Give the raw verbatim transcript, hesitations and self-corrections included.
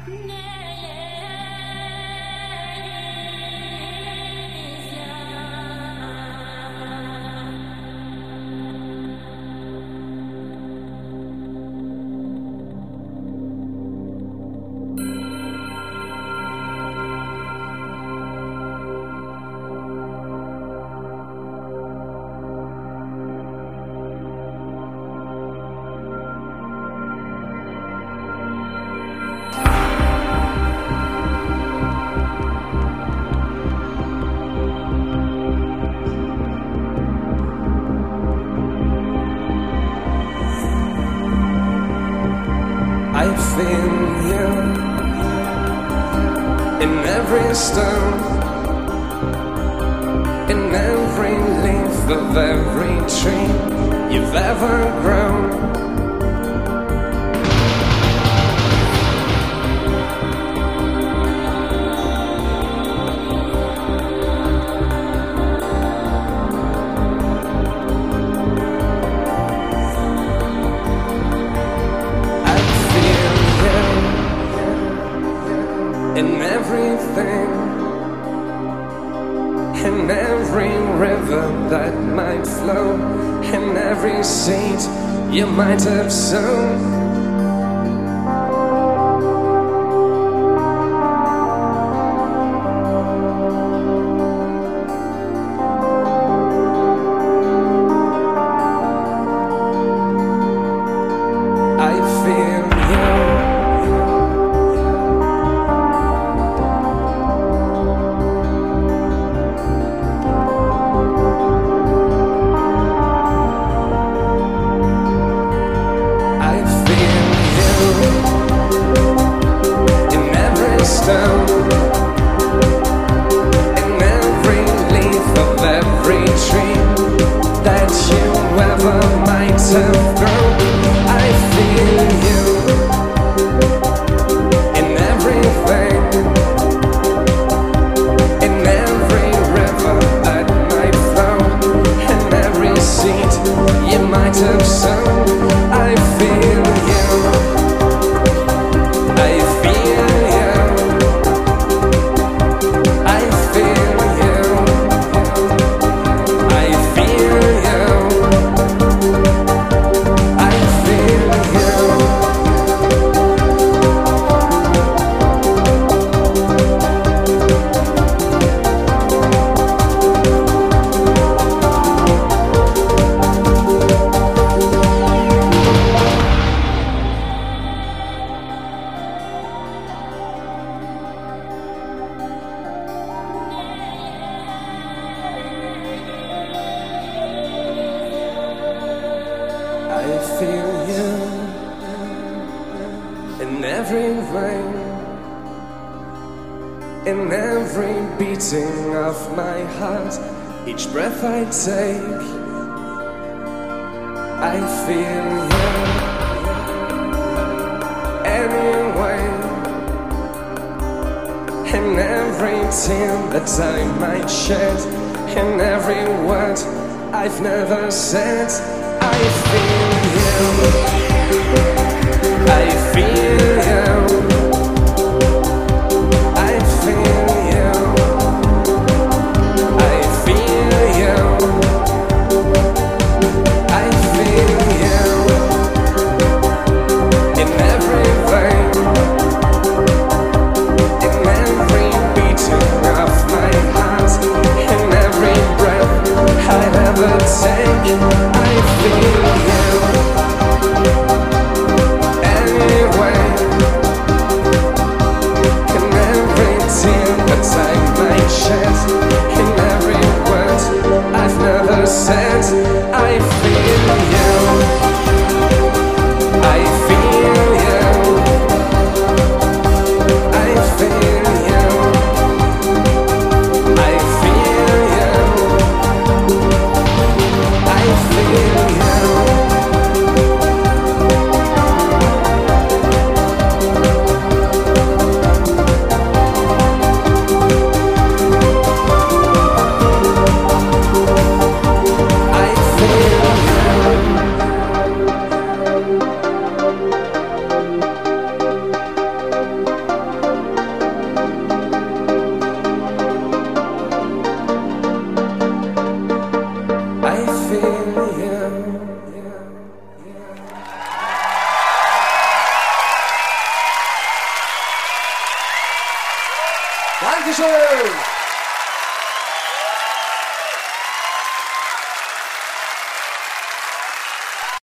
I feel you in every stone, in every leaf of every tree you've ever grown. In everything, in every river that might flow, in every seed you might have sown. I feel you. In every leaf of every tree that you ever might have grown, I feel you. In everything, in every river that might flow, in every seed you might have sown, I feel you. I feel you. I feel you in every vein, in every beating of my heart, each breath I take. I feel you anyway, in every tear that I might shed, in every word I've never said. I feel you. I feel you. I feel you. I feel you. I feel you in every vein, in every beating of my heart, in every breath I ever take. I feel you anyway. Dankeschön!